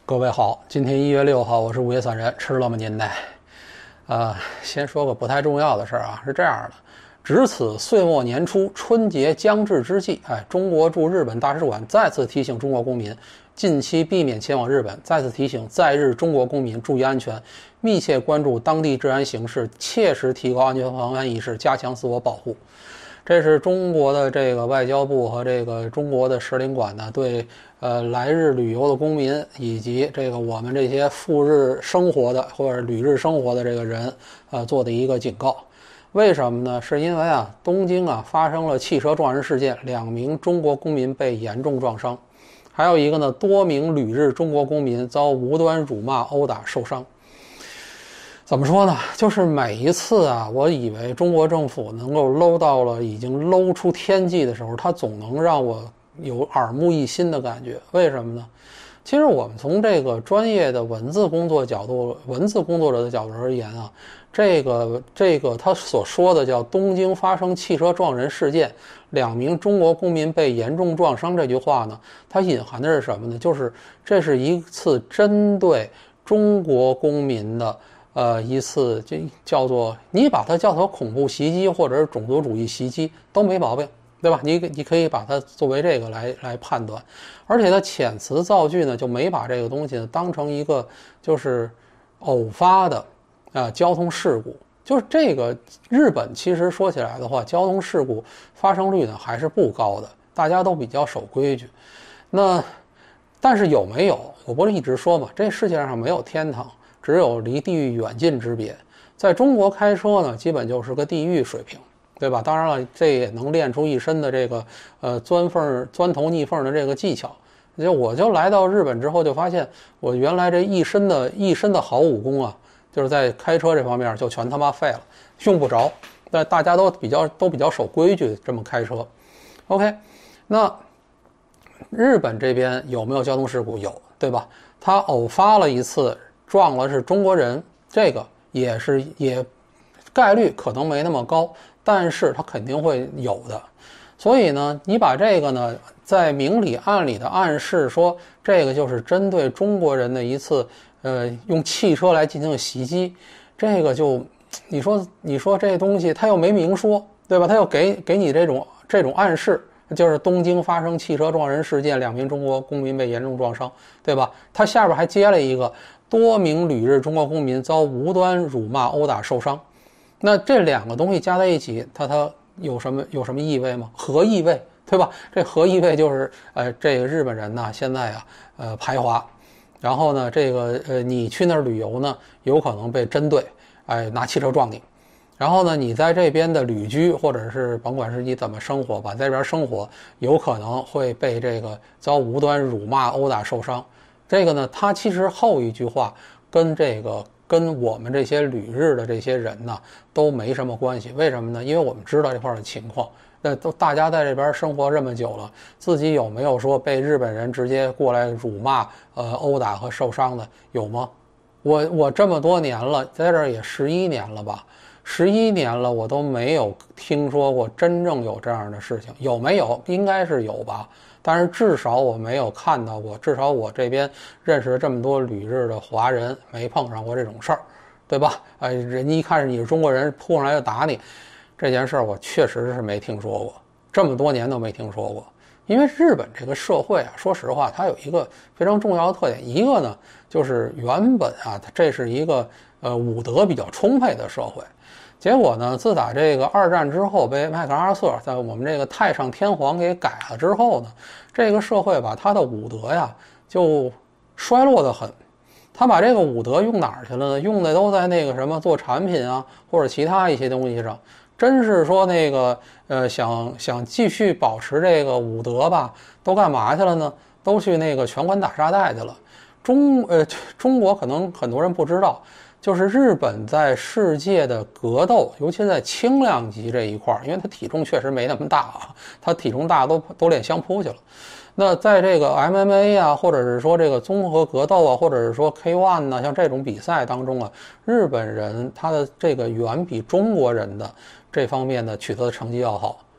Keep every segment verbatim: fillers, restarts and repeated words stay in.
各位好，今天一月六号，我是午夜散人，吃了吗您呢？呃，先说个不太重要的事儿啊，是这样的，值此岁末年初，春节将至之际，哎，中国驻日本大使馆再次提醒中国公民，近期避免前往日本，再次提醒在日中国公民注意安全，密切关注当地治安形势，切实提高安全防范意识，加强自我保护。这是中国的这个外交部和这个中国的使领馆呢，对呃来日旅游的公民以及这个我们这些赴日生活的或者旅日生活的这个人，呃做的一个警告。为什么呢？是因为啊，东京啊发生了汽车撞人事件，两名中国公民被严重撞伤，还有一个呢，多名旅日中国公民遭无端辱骂、殴打受伤。怎么说呢？就是每一次啊，我以为中国政府能够搂到了已经搂出天际的时候，它总能让我有耳目一新的感觉。为什么呢？其实我们从这个专业的文字工作角度、文字工作者的角度而言啊，这个这个他所说的叫东京发生汽车撞人事件，两名中国公民被严重撞伤这句话呢，它隐含的是什么呢？就是这是一次针对中国公民的。呃，一次这叫做你把它叫做恐怖袭击或者是种族主义袭击都没毛病，对吧？你你可以把它作为这个来来判断，而且它遣词造句呢就没把这个东西呢当成一个就是偶发的啊、呃、交通事故，就是这个日本其实说起来的话，交通事故发生率呢还是不高的，大家都比较守规矩。那但是有没有？我不是一直说嘛，这世界上没有天堂。只有离地狱远近之别，在中国开车呢，基本就是个地狱水平，对吧？当然了，这也能练出一身的这个呃钻缝、钻头逆缝的这个技巧。就我就来到日本之后，就发现我原来这一身的一身的好武功啊，就是在开车这方面就全他妈废了，用不着。但大家都比较都比较守规矩，这么开车。OK， 那日本这边有没有交通事故？有，对吧？他偶发了一次。撞了是中国人，这个也是也概率可能没那么高，但是它肯定会有的。所以呢，你把这个呢，在明里暗里的暗示说，这个就是针对中国人的一次，呃，用汽车来进行袭击，这个就你说你说这东西他又没明说，对吧？他又给给你这种这种暗示。就是东京发生汽车撞人事件，两名中国公民被严重撞伤，对吧？他下边还接了一个多名旅日中国公民遭无端辱骂、殴打受伤。那这两个东西加在一起，它它有什么有什么意味吗？何意味，对吧？这何意味就是呃，这个日本人呢现在啊呃排华，然后呢这个呃你去那儿旅游呢，有可能被针对，哎拿汽车撞你。然后呢，你在这边的旅居，或者是甭管是你怎么生活吧，在这边生活，有可能会被这个遭无端辱骂、殴打、受伤。这个呢，它其实后一句话跟这个跟我们这些旅日的这些人呢都没什么关系。为什么呢？因为我们知道这块的情况。那都大家在这边生活这么久了，自己有没有说被日本人直接过来辱骂、呃殴打和受伤的？有吗？我我这么多年了，在这儿也十一年了吧。十一年了，我都没有听说过真正有这样的事情，有没有？应该是有吧，但是至少我没有看到过，至少我这边认识这么多旅日的华人，没碰上过这种事儿，对吧？哎，人家一看你是中国人，扑上来就打你，这件事儿我确实是没听说过，这么多年都没听说过。因为日本这个社会啊，说实话，它有一个非常重要的特点，一个呢就是原本啊，这是一个呃武德比较充沛的社会。结果呢，自打这个二战之后被麦克阿瑟在我们这个太上天皇给改了之后呢，这个社会吧，它的武德呀就衰落得很。他把这个武德用哪儿去了呢？用的都在那个什么做产品啊，或者其他一些东西上。真是说那个呃，想想继续保持这个武德吧，都干嘛去了呢？都去那个拳馆打沙袋去了。中呃，中国可能很多人不知道。就是日本在世界的格斗，尤其在轻量级这一块，因为它体重确实没那么大啊，它体重大都都练相扑去了。那在这个 M M A 啊，或者是说这个综合格斗啊，或者是说 K 一 呢，像这种比赛当中啊，日本人他的这个远比中国人的这方面的取得的成绩要好。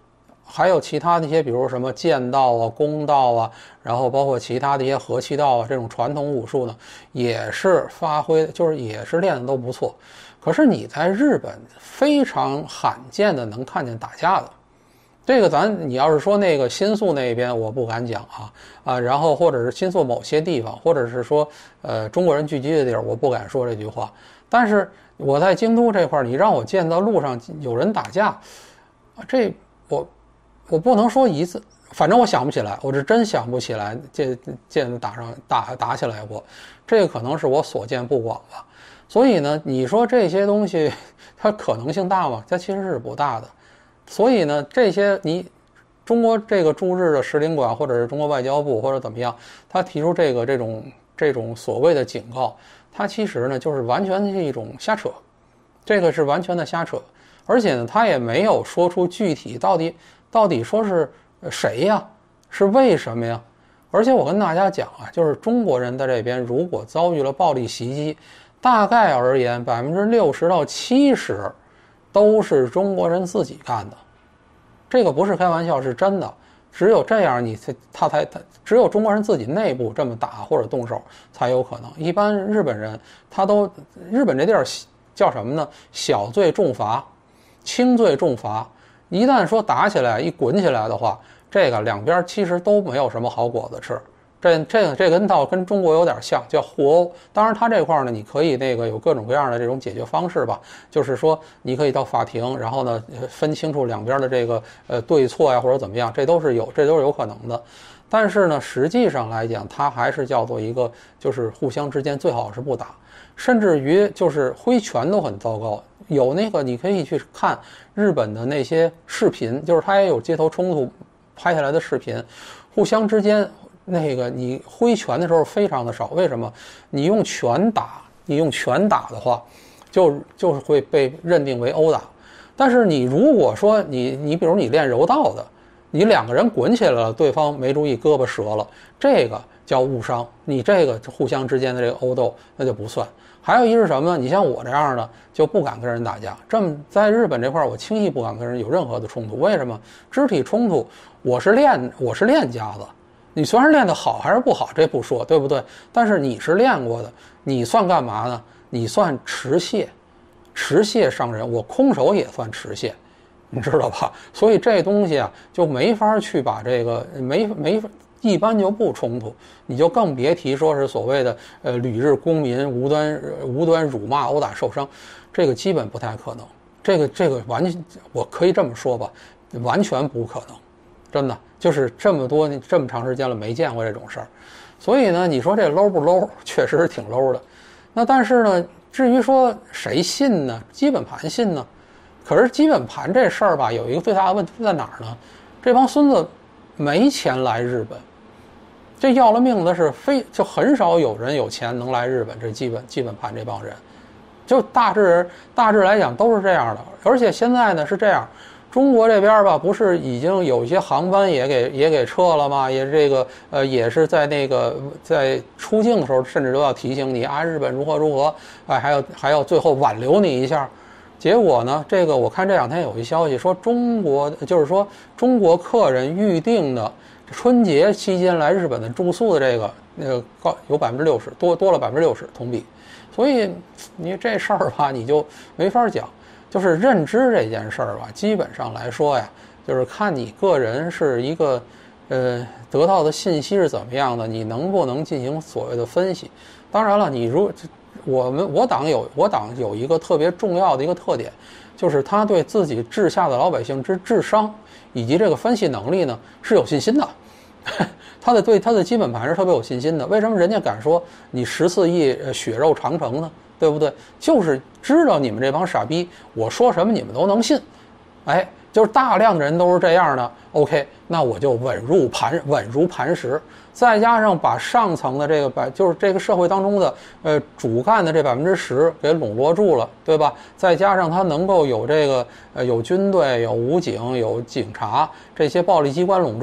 还有其他的一些，比如什么剑道啊、弓道啊，然后包括其他的一些和气道啊，这种传统武术呢，也是发挥，就是也是练的都不错。可是你在日本非常罕见的能看见打架的，这个咱你要是说那个新宿那边，我不敢讲啊啊，然后或者是新宿某些地方，或者是说呃中国人聚集的地儿，我不敢说这句话。但是我在京都这块，你让我见到路上有人打架，这我我不能说一次，反正我想不起来，我是真想不起来见见打上打打起来过，这个可能是我所见不广吧。所以呢，你说这些东西它可能性大吗？它其实是不大的。所以呢，这些你中国这个驻日的使领馆或者是中国外交部或者怎么样，他提出这个这种这种所谓的警告，它其实呢就是完全是一种瞎扯，这个是完全的瞎扯。而且呢，他也没有说出具体到底到底说是谁呀，是为什么呀？而且我跟大家讲啊，就是中国人在这边如果遭遇了暴力袭击，大概而言百分之六十到七十都是中国人自己干的，这个不是开玩笑，是真的。只有这样，你才他才他只有中国人自己内部这么打或者动手才有可能。一般日本人他都日本这地儿叫什么呢？小罪重罚，轻罪重罚。一旦说打起来一滚起来的话，这个两边其实都没有什么好果子吃。这这个这跟倒跟中国有点像，叫互殴。当然，他这块呢，你可以那个有各种各样的这种解决方式吧，就是说你可以到法庭，然后呢分清楚两边的这个呃对错呀，或者怎么样，这都是有这都是有可能的。但是呢，实际上来讲，它还是叫做一个，就是互相之间最好是不打，甚至于就是挥拳都很糟糕。有那个你可以去看日本的那些视频，就是他也有街头冲突拍下来的视频，互相之间。那个你挥拳的时候非常的少，为什么？你用拳打，你用拳打的话，就就是会被认定为殴打。但是你如果说你你比如你练柔道的，你两个人滚起来了，对方没注意胳膊折了，这个叫误伤，你这个互相之间的这个殴斗那就不算。还有一是什么呢？你像我这样的就不敢跟人打架，这么在日本这块我轻易不敢跟人有任何的冲突。为什么？肢体冲突我是练我是练家子。你虽然练得好还是不好，这不说，对不对？但是你是练过的，你算干嘛呢？你算持械，持械伤人，我空手也算持械，你知道吧？所以这东西啊，就没法去把这个没没一般就不冲突，你就更别提说是所谓的呃旅日公民无端无端辱骂、殴打、受伤，这个基本不太可能。这个这个完全，我可以这么说吧，完全不可能。真的就是这么多这么长时间了没见过这种事儿，所以呢，你说这 low 不 low， 确实是挺 low 的。那但是呢，至于说谁信呢？基本盘信呢？可是基本盘这事儿吧，有一个最大的问题在哪儿呢？这帮孙子没钱来日本，这要了命的是非就很少有人有钱能来日本。这基本基本盘这帮人，就大致大致来讲都是这样的。而且现在呢是这样。中国这边吧，不是已经有一些航班也给也给撤了吗？也这个呃，也是在那个在出境的时候，甚至都要提醒你啊，日本如何如何，哎，还要还要最后挽留你一下。结果呢，这个我看这两天有一消息说，中国就是说中国客人预定的春节期间来日本的住宿的这个那个高有百分之六十多多了百分之六十同比，所以你这事儿吧，你就没法讲。就是认知这件事儿吧，基本上来说呀，就是看你个人是一个，呃，得到的信息是怎么样的，你能不能进行所谓的分析。当然了，你如我们我党有我党有一个特别重要的一个特点，就是他对自己治下的老百姓之智商以及这个分析能力呢是有信心的。他的对他的基本盘是特别有信心的。为什么人家敢说你十四亿血肉长城呢？对不对？就是知道你们这帮傻逼，我说什么你们都能信，哎，就是大量的人都是这样的。OK， 那我就稳入磐稳如磐石，再加上把上层的这个百，就是这个社会当中的呃主干的这百分之十给笼络住了，对吧？再加上他能够有这个呃有军队、有武警、有警察这些暴力机关笼住了，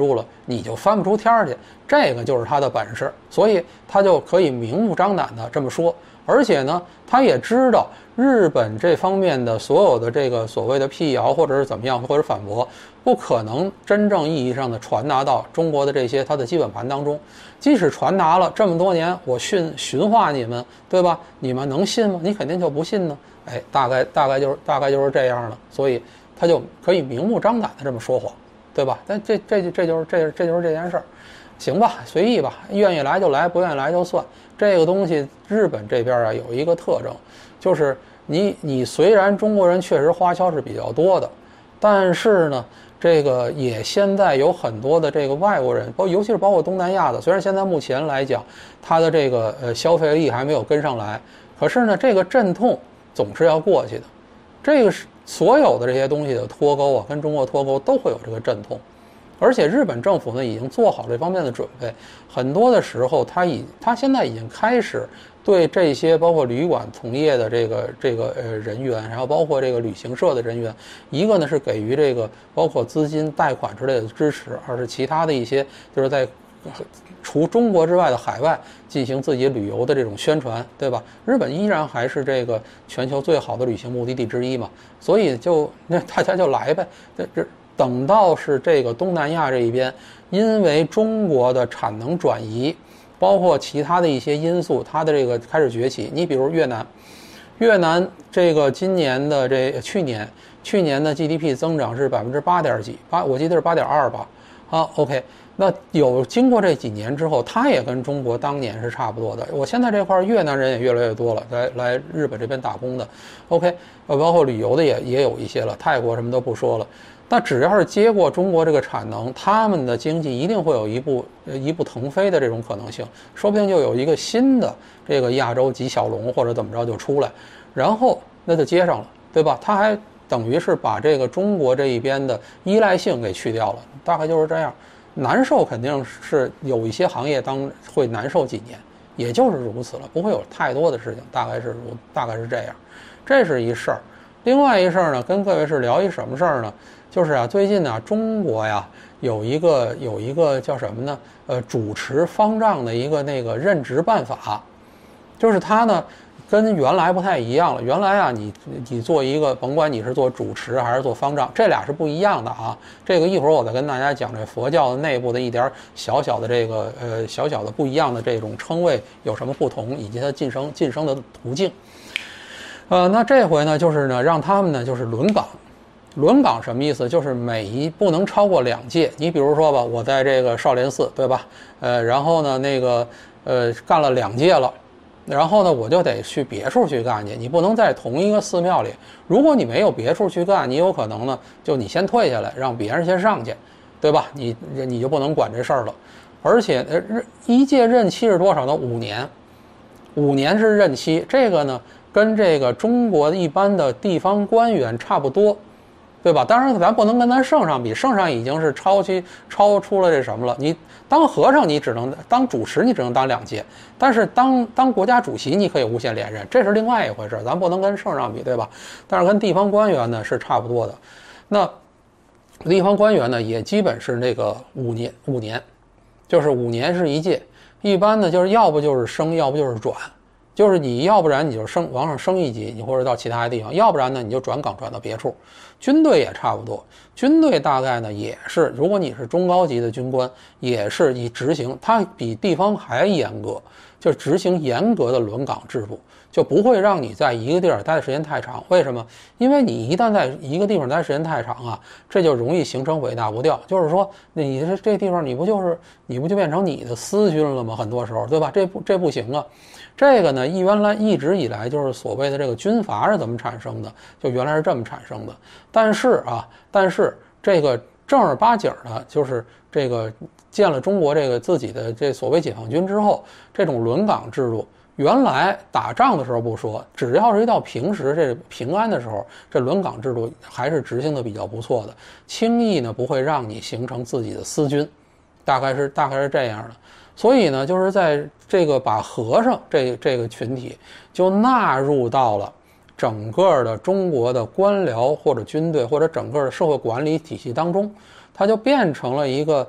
你就翻不出天儿去，这个就是他的本事，所以他就可以明目张胆的这么说。而且呢，他也知道日本这方面的所有的这个所谓的辟谣或者是怎么样或者反驳，不可能真正意义上的传达到中国的这些他的基本盘当中。即使传达了这么多年，我训驯化你们，对吧？你们能信吗？你肯定就不信呢。哎，大概大概就是大概就是这样了，所以他就可以明目张胆的这么说谎，对吧？但这这这这就是这这就是这件事儿。行吧，随意吧，愿意来就来，不愿意来就算。这个东西，日本这边啊有一个特征，就是你你虽然中国人确实华侨是比较多的，但是呢，这个也现在有很多的这个外国人，包尤其是包括东南亚的，虽然现在目前来讲，他的这个呃消费力还没有跟上来，可是呢，这个阵痛总是要过去的。这个是所有的这些东西的脱钩啊，跟中国脱钩都会有这个阵痛。而且日本政府呢已经做好这方面的准备，很多的时候他已他现在已经开始对这些包括旅馆从业的这个这个呃人员，然后包括这个旅行社的人员，一个呢是给予这个包括资金贷款之类的支持，而是其他的一些就是在除中国之外的海外进行自己旅游的这种宣传，对吧？日本依然还是这个全球最好的旅行目的地之一嘛，所以就那大家就来呗，这这。等到是这个东南亚这一边，因为中国的产能转移，包括其他的一些因素，它的这个开始崛起。你比如越南，越南这个今年的这去年去年的 G D P 增长是百分之八点几八，我记得是八点二吧。好 ，OK， 那有经过这几年之后，它也跟中国当年是差不多的。我现在这块越南人也越来越多了，来来日本这边打工的 ，OK， 呃，包括旅游的也也有一些了，泰国什么都不说了。那只要是接过中国这个产能，他们的经济一定会有一步一步腾飞的这种可能性，说不定就有一个新的这个亚洲几小龙或者怎么着就出来，然后那就接上了，对吧？他还等于是把这个中国这一边的依赖性给去掉了，大概就是这样。难受肯定是有一些行业当会难受几年，也就是如此了，不会有太多的事情，大概是如大概是这样，这是一事儿。另外一事儿呢，跟各位是聊一什么事儿呢？就是啊，最近呢，中国呀有一个有一个叫什么呢？呃，主持方丈的一个那个任职办法，就是他呢跟原来不太一样了。原来啊，你你做一个，甭管你是做主持还是做方丈，这俩是不一样的啊。这个一会儿我再跟大家讲这佛教的内部的一点小小的这个呃小小的不一样的这种称谓有什么不同，以及它晋升晋升的途径。呃，那这回呢，就是呢让他们呢就是轮岗。轮岗什么意思？就是每一不能超过两届。你比如说吧，我在这个少林寺，对吧？呃，然后呢，那个呃干了两届了，然后呢，我就得去别处去干去。你不能在同一个寺庙里。如果你没有别处去干，你有可能呢，就你先退下来，让别人先上去，对吧？你你就不能管这事儿了。而且呃，一届任期是多少呢？五年，五年是任期。这个呢，跟这个中国一般的地方官员差不多。对吧？当然，咱不能跟咱圣上比，圣上已经是超期超出了这什么了。你当和尚，你只能当主持，你只能当两届；但是当当国家主席，你可以无限连任，这是另外一回事。咱不能跟圣上比，对吧？但是跟地方官员呢是差不多的。那地方官员呢，也基本是那个五年，五年，就是五年是一届。一般呢，就是要不就是升，要不就是转。就是你要不然你就升往上升一级，你或者到其他地方，要不然呢你就转岗转到别处。军队也差不多，军队大概呢也是，如果你是中高级的军官，也是以执行，它比地方还严格，就执行严格的轮岗制度，就不会让你在一个地儿待的时间太长。为什么？因为你一旦在一个地方待时间太长啊，这就容易形成尾大不掉。就是说，你这这地方你不就是你不就变成你的私军了吗？很多时候，对吧？这不这不行啊。这个呢，原来一直以来就是所谓的这个军阀是怎么产生的？就原来是这么产生的。但是啊，但是这个正儿八经的，就是这个建了中国这个自己的这所谓解放军之后，这种轮岗制度，原来打仗的时候不说，只要是一到平时这平安的时候，这轮岗制度还是执行的比较不错的，轻易呢不会让你形成自己的私军，大概是大概是这样的。所以呢，就是在这个把和尚这这个群体就纳入到了整个的中国的官僚或者军队或者整个的社会管理体系当中，它就变成了一个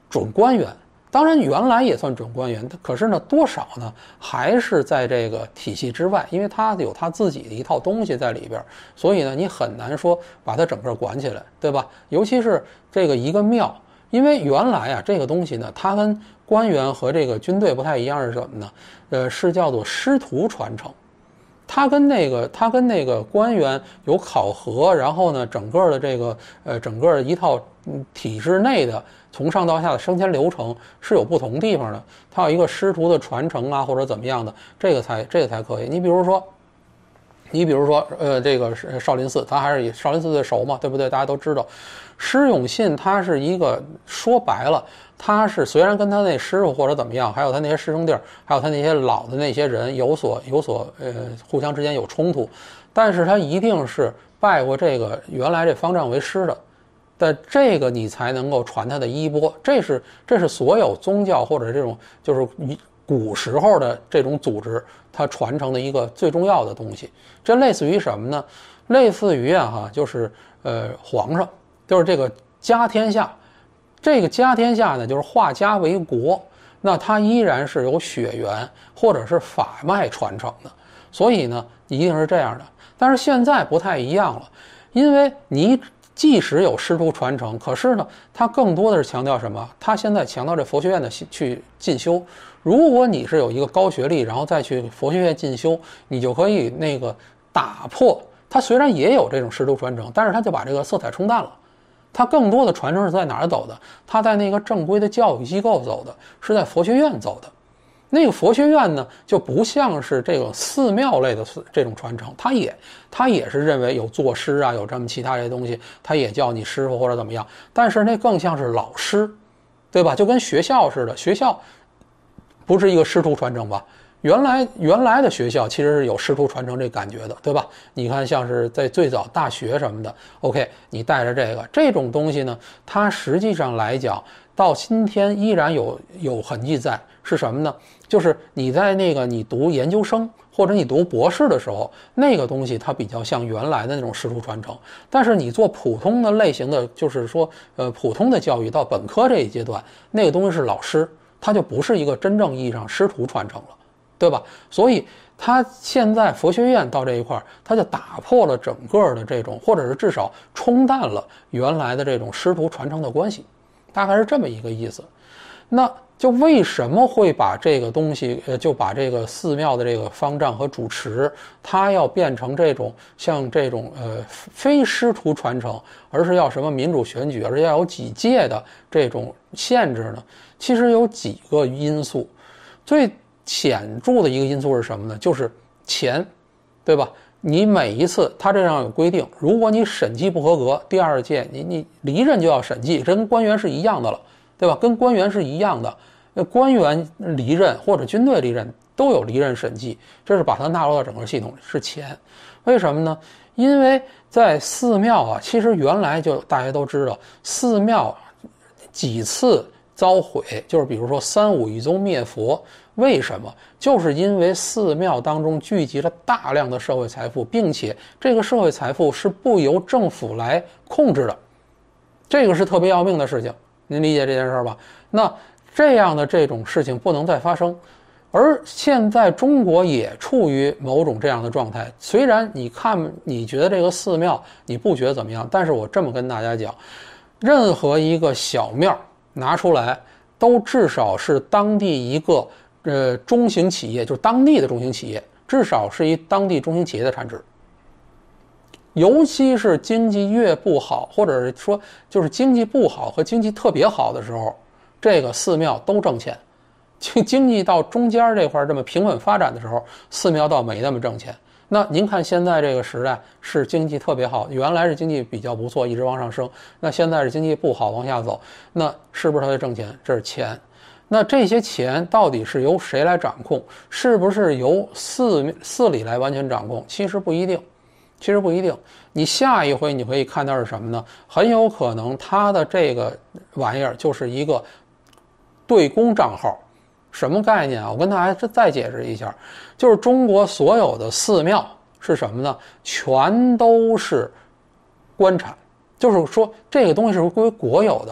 准官员。当然原来也算准官员，可是呢多少呢还是在这个体系之外，因为他有他自己的一套东西在里边，所以呢你很难说把它整个管起来，对吧？尤其是这个一个庙，因为原来啊这个东西呢它跟官员和这个军队不太一样是什么呢？呃是叫做师徒传承。他跟那个他跟那个官员有考核，然后呢整个的这个呃整个一套体制内的从上到下的升迁流程是有不同地方的，它有一个师徒的传承啊或者怎么样的，这个才这个才可以。你比如说你比如说呃这个少林寺，他还是以少林寺最熟嘛，对不对？大家都知道施永信他是一个说白了，他是虽然跟他那师傅或者怎么样，还有他那些师兄弟，还有他那些老的那些人有所有所呃互相之间有冲突，但是他一定是拜过这个原来这方丈为师的，但这个你才能够传他的衣钵。这是这是所有宗教或者这种就是古时候的这种组织它传承的一个最重要的东西。这类似于什么呢？类似于啊哈，就是呃皇上，就是这个家天下。这个家天下呢，就是化家为国，那它依然是有血缘或者是法脉传承的，所以呢，一定是这样的。但是现在不太一样了，因为你即使有师徒传承，可是呢，它更多的是强调什么？它现在强调这佛学院的去进修。如果你是有一个高学历，然后再去佛学院进修，你就可以那个打破。它虽然也有这种师徒传承，但是它就把这个色彩冲淡了。它更多的传承是在哪儿走的？它在那个正规的教育机构走的，是在佛学院走的。那个佛学院呢，就不像是这个寺庙类的这种传承，它也它也是认为有作师啊，有这么其他这些东西，它也叫你师傅或者怎么样。但是那更像是老师，对吧？就跟学校似的，学校不是一个师徒传承吧？原来原来的学校其实是有师徒传承这感觉的，对吧？你看像是在最早大学什么的 OK 你带着这个这种东西呢，它实际上来讲到今天依然有有痕迹在，是什么呢？就是你在那个你读研究生或者你读博士的时候，那个东西它比较像原来的那种师徒传承。但是你做普通的类型的，就是说呃普通的教育到本科这一阶段，那个东西是老师，它就不是一个真正意义上师徒传承了，对吧？所以他现在佛学院到这一块，他就打破了整个的这种，或者是至少冲淡了原来的这种师徒传承的关系，大概是这么一个意思。那就为什么会把这个东西，呃，就把这个寺庙的这个方丈和主持，他要变成这种像这种呃非师徒传承，而是要什么民主选举，而且要有几届的这种限制呢？其实有几个因素，最显著的一个因素是什么呢？就是钱，对吧？你每一次他这样有规定，如果你审计不合格，第二届你你离任就要审计，这跟官员是一样的了，对吧？跟官员是一样的。官员离任或者军队离任都有离任审计，这是把它纳入到整个系统，是钱。为什么呢？因为在寺庙啊，其实原来就大家都知道，寺庙几次遭毁，就是比如说三武一宗灭佛，为什么？就是因为寺庙当中聚集了大量的社会财富，并且这个社会财富是不由政府来控制的，这个是特别要命的事情，您理解这件事吧？那这样的这种事情不能再发生，而现在中国也处于某种这样的状态。虽然你看你觉得这个寺庙你不觉得怎么样，但是我这么跟大家讲，任何一个小庙拿出来，都至少是当地一个呃中型企业，就是当地的中型企业，至少是一当地中型企业的产值。尤其是经济越不好，或者是说就是经济不好和经济特别好的时候，这个寺庙都挣钱。经济到中间这块这么平稳发展的时候，寺庙倒没那么挣钱。那您看现在这个时代是经济特别好，原来是经济比较不错，一直往上升，那现在是经济不好往下走，那是不是它在挣钱？这是钱。那这些钱到底是由谁来掌控？是不是由寺寺里来完全掌控？其实不一定，其实不一定。你下一回你可以看到是什么呢？很有可能它的这个玩意儿就是一个对公账号。什么概念啊？我跟大家再解释一下，就是中国所有的寺庙是什么呢？全都是官产，就是说这个东西是归国有的，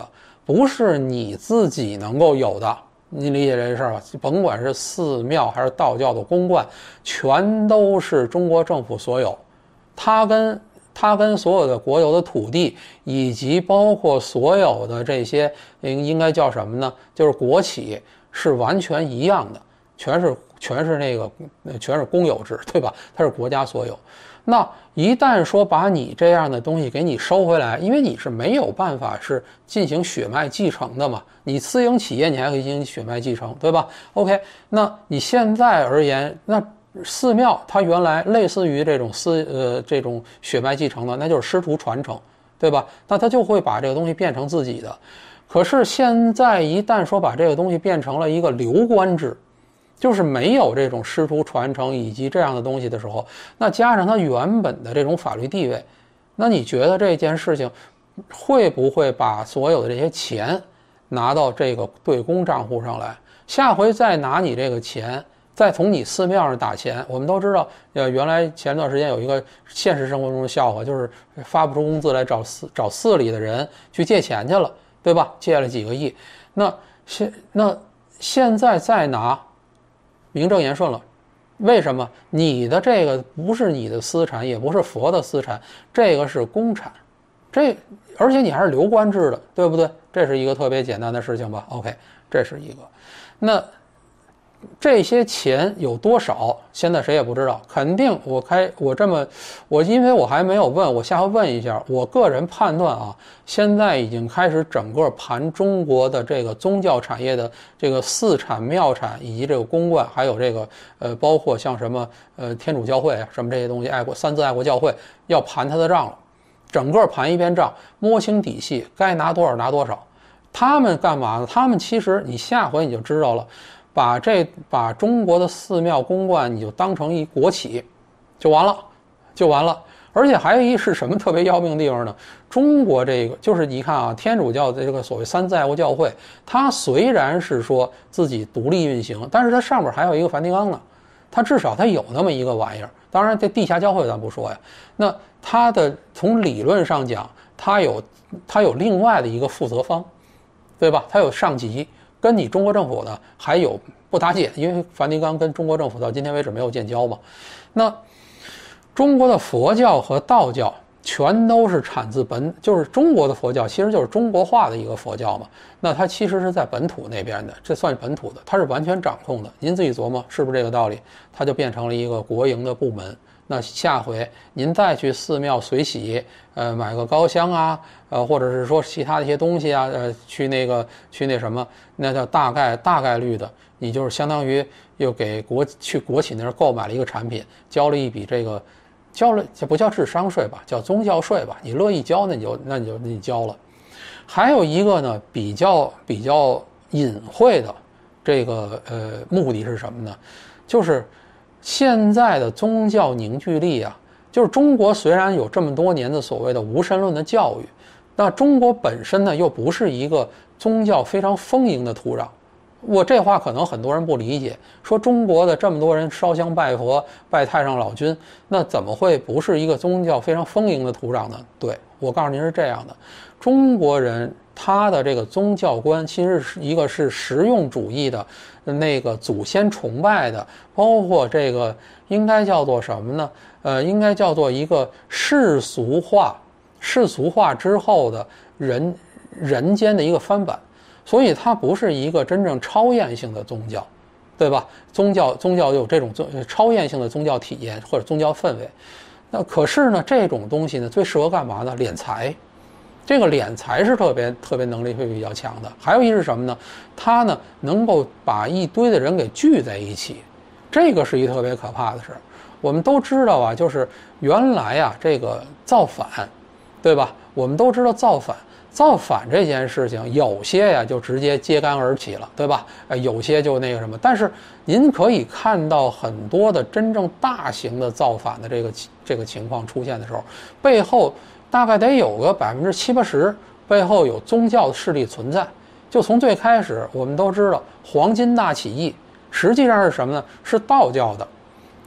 不是你自己能够有的。你理解这事儿吧？甭管是寺庙还是道教的宫观，全都是中国政府所有。它跟它跟所有的国有的土地，以及包括所有的这些应该叫什么呢？就是国企是完全一样的，全是全是那个全是公有制，对吧？它是国家所有。那一旦说把你这样的东西给你收回来，因为你是没有办法是进行血脉继承的嘛，你私营企业你还可以进行血脉继承，对吧 ？OK， 那你现在而言，那寺庙它原来类似于这种私呃这种血脉继承的，那就是师徒传承，对吧？那它就会把这个东西变成自己的。可是现在一旦说把这个东西变成了一个流官制，就是没有这种师徒传承以及这样的东西的时候，那加上它原本的这种法律地位，那你觉得这件事情会不会把所有的这些钱拿到这个对公账户上来？下回再拿你这个钱，再从你寺庙上打钱。我们都知道，呃，原来前段时间有一个现实生活中的笑话，就是发不出工资来找寺找寺里的人去借钱去了，对吧？借了几个亿，那现那现在再拿。名正言顺了，为什么？你的这个不是你的私产，也不是佛的私产，这个是公产，这而且你还是流官制的，对不对？这是一个特别简单的事情吧 ？OK， 这是一个。那这些钱有多少？现在谁也不知道。肯定我开我这么我因为我还没有问，我下回问一下。我个人判断啊，现在已经开始整个盘中国的这个宗教产业的这个寺产、庙产以及这个公观，还有这个呃，包括像什么呃天主教会啊什么这些东西，爱国三自爱国教会要盘他的账了，整个盘一遍账，摸清底细，该拿多少拿多少。他们干嘛呢？他们其实你下回你就知道了。把这把中国的寺庙公观你就当成一国企，就完了，就完了。而且还有一是什么特别要命的地方呢？中国这个就是你看啊，天主教的这个所谓三自爱国教会，它虽然是说自己独立运行，但是它上面还有一个梵蒂冈呢，它至少它有那么一个玩意儿。当然，这地下教会咱不说呀。那它的从理论上讲，它有它有另外的一个负责方，对吧？它有上级。跟你中国政府呢还有不搭界，因为梵蒂冈跟中国政府到今天为止没有建交嘛。那中国的佛教和道教全都是产自本，就是中国的佛教其实就是中国化的一个佛教嘛。那它其实是在本土那边的，这算是本土的，它是完全掌控的。您自己琢磨是不是这个道理？它就变成了一个国营的部门。那下回您再去寺庙随喜，呃，买个高香啊，呃，或者是说其他的一些东西啊，呃，去那个去那什么，那叫大概大概率的，你就是相当于又给国去国企那儿购买了一个产品，交了一笔这个，交了这不叫智商税吧，叫宗教税吧？你乐意交，那你就那你就你交了。还有一个呢，比较比较隐晦的这个呃目的是什么呢？就是现在的宗教凝聚力啊，就是中国虽然有这么多年的所谓的无神论的教育，那中国本身呢又不是一个宗教非常丰盈的土壤。我这话可能很多人不理解，说中国的这么多人烧香拜佛、拜太上老君，那怎么会不是一个宗教非常丰盈的土壤呢？对，我告诉您是这样的，中国人他的这个宗教观其实是一个是实用主义的，那个祖先崇拜的，包括这个应该叫做什么呢？呃，应该叫做一个世俗化、世俗化之后的人人间的一个翻版。所以它不是一个真正超验性的宗教，对吧？宗教宗教有这种超验性的宗教体验或者宗教氛围。那可是呢，这种东西呢，最适合干嘛呢？敛财。这个敛财是特别特别能力会比较强的。还有一是什么呢？它呢能够把一堆的人给聚在一起，这个是一特别可怕的事。我们都知道啊，就是原来啊这个造反，对吧？我们都知道造反。造反这件事情，有些呀就直接揭竿而起了，对吧？呃，有些就那个什么。但是您可以看到很多的真正大型的造反的这个这个情况出现的时候，背后大概得有个百分之七八十背后有宗教的势力存在。就从最开始，我们都知道黄巾大起义实际上是什么呢？是道教的。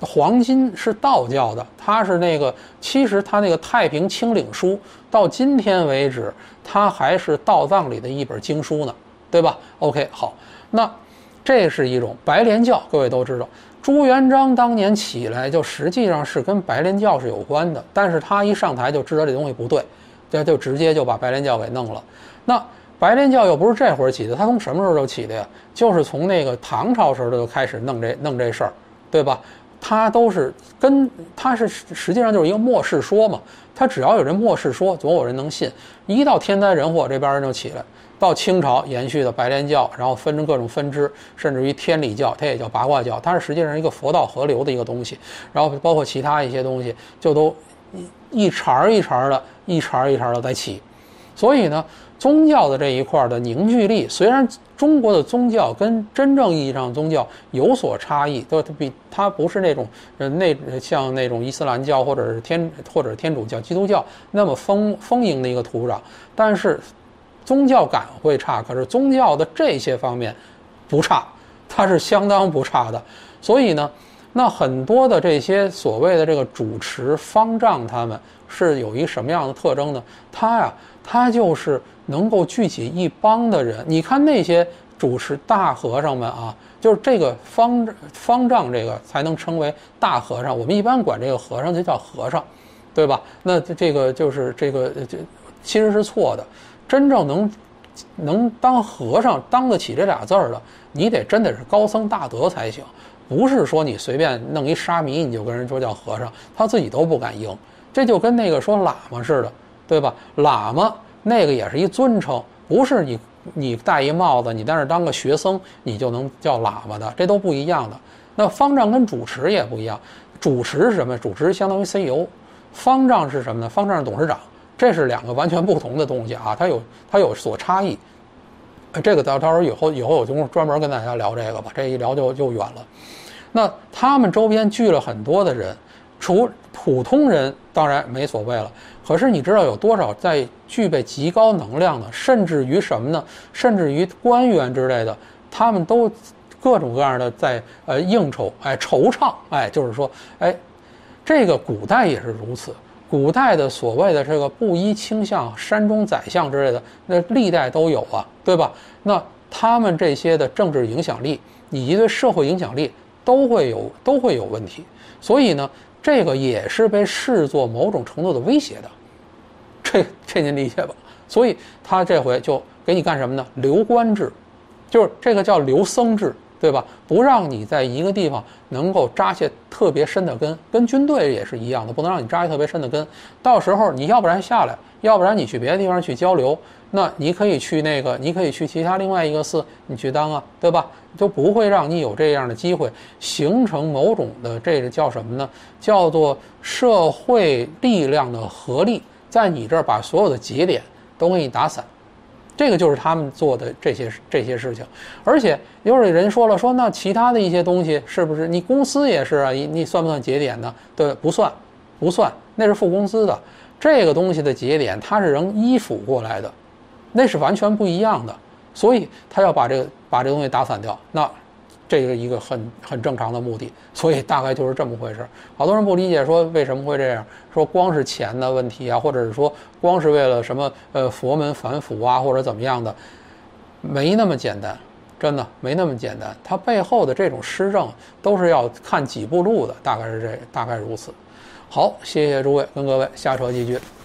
黄金是道教的，它是那个，其实它那个《太平清领书》到今天为止，它还是道藏里的一本经书呢，对吧 ？OK， 好，那这是一种白莲教，各位都知道，朱元璋当年起来就实际上是跟白莲教是有关的，但是他一上台就知道这东西不对，这就直接就把白莲教给弄了。那白莲教又不是这会儿起的，他从什么时候就起的呀？就是从那个唐朝时候就开始弄这弄这事儿，对吧？他都是跟他是实际上就是一个末世说嘛，他只要有这末世说，总有人能信。一到天灾人祸，这边人就起来。到清朝延续的白莲教，然后分成各种分支，甚至于天理教，它也叫八卦教，它是实际上一个佛道合流的一个东西。然后包括其他一些东西，就都一茬一茬的，一茬一茬的在起。所以呢，宗教的这一块的凝聚力，虽然中国的宗教跟真正意义上宗教有所差异，都比它不是那种呃那像那种伊斯兰教或者是天或者是天主教、基督教那么丰丰盈的一个土壤，但是宗教感会差，可是宗教的这些方面不差，它是相当不差的。所以呢，那很多的这些所谓的这个主持方丈，他们是有一什么样的特征呢？他呀，他就是能够聚集一帮的人。你看那些主持大和尚们啊，就是这个方方丈这个才能称为大和尚。我们一般管这个和尚就叫和尚，对吧？那这个就是这个这其实是错的。真正能能当和尚当得起这俩字儿的，你得真的是高僧大德才行，不是说你随便弄一沙弥你就跟人说叫和尚，他自己都不敢应。这就跟那个说喇嘛似的，对吧？喇嘛那个也是一尊称，不是你你戴一帽子，你在那当个学僧，你就能叫喇嘛的，这都不一样的。那方丈跟主持也不一样，主持是什么？主持相当于 C E O， 方丈是什么呢？方丈是董事长。这是两个完全不同的东西啊，它有它有所差异。这个到到时候以后以后有功夫专门跟大家聊这个吧，这一聊就就远了。那他们周边聚了很多的人，除普通人当然没所谓了，可是你知道有多少在具备极高能量的，甚至于什么呢？甚至于官员之类的，他们都各种各样的在呃应酬，哎，惆怅，哎，就是说，哎，这个古代也是如此。古代的所谓的这个布衣倾向、山中宰相之类的，那历代都有啊，对吧？那他们这些的政治影响力以及对社会影响力都会有都会有问题，所以呢，这个也是被视作某种程度的威胁的，这这您理解吧？所以他这回就给你干什么呢？留官制，就是这个叫留僧制。对吧？不让你在一个地方能够扎下特别深的根，跟军队也是一样的，不能让你扎下特别深的根。到时候你要不然下来，要不然你去别的地方去交流，那你可以去那个，你可以去其他另外一个寺，你去当啊，对吧？就不会让你有这样的机会，形成某种的这个叫什么呢？叫做社会力量的合力，在你这儿把所有的节点都给你打散。这个就是他们做的这些这些事情，而且有人说了，说那其他的一些东西是不是你公司也是啊？你你算不算节点呢？对，不算，不算，那是付工资的。这个东西的节点，它是人依附过来的，那是完全不一样的。所以他要把这个把这个东西打散掉，那这个一个很很正常的目的。所以大概就是这么回事。好多人不理解说为什么会这样，说光是钱的问题啊，或者是说光是为了什么呃佛门反腐啊，或者怎么样的，没那么简单，真的没那么简单。它背后的这种施政都是要看几步路的，大概是这大概如此。好，谢谢诸位，跟各位瞎扯几句。